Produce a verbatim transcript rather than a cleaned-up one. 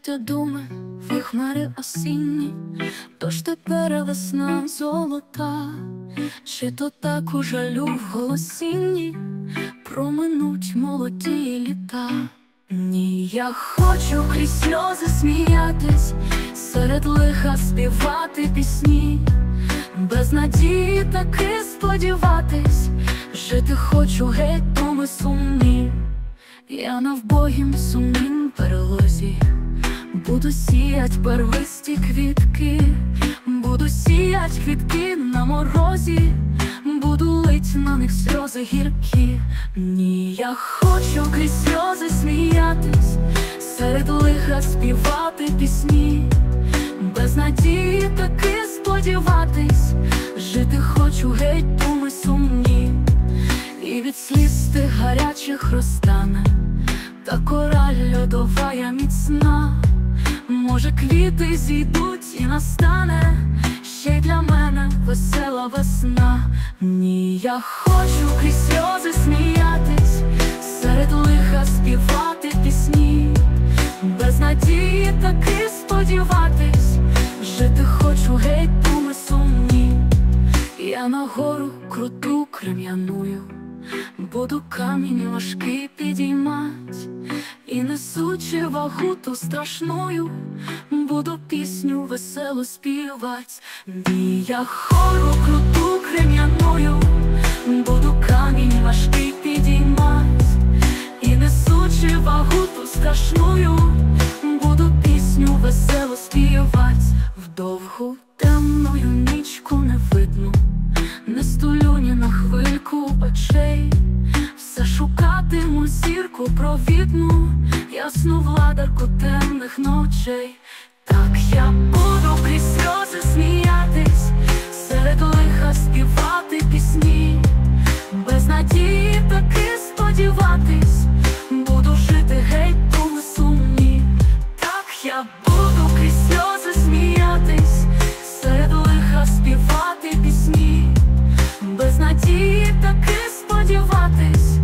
життя думи, в хмари осінні, тож тепер весна золота, чи то так у жалю в голосінні проминуть молоді літа. Ні, я хочу крізь сльози сміятись, серед лиха співати пісні, без надії таки сподіватись, жити хочу геть думи сумні. Я на вбогім сумнім перелозі буду сіять первисті квітки, буду сіять квітки на морозі, буду лить на них сльози гіркі. Ні, я хочу крізь сльози сміятись, серед лиха співати пісні, без надії таки сподіватись, жити хочу геть думи сумні. І від сліз тих гарячих розтане та кора льодова я міцна. Може, квіти зійдуть і настане ще й для мене весела весна. Ні, я хочу крізь сльози сміятись, серед лиха співати пісні, без надії таки сподіватись, жити хочу геть думи сумні. Я на гору круту крем'яную буду камінь важкий підіймать, і несучи вагу ту страшною, буду пісню веселу співать. Ні, я гору круту крем'яною буду камінь важкий підіймать, і несучи вагу ту страшною, буду пісню веселу співать. В довгу темною нічку не видно, не стулю ні на хвильку очей, все шукатиму зірку провідну, ясну владарку темних ночей. Так я буду крізь сльози сміятись, серед лиха співати пісні, без надії таки сподіватись, буду жити геть думи сумні. Так я буду крізь сльози сміятись, серед лиха співати пісні, без надії таки сподіватись,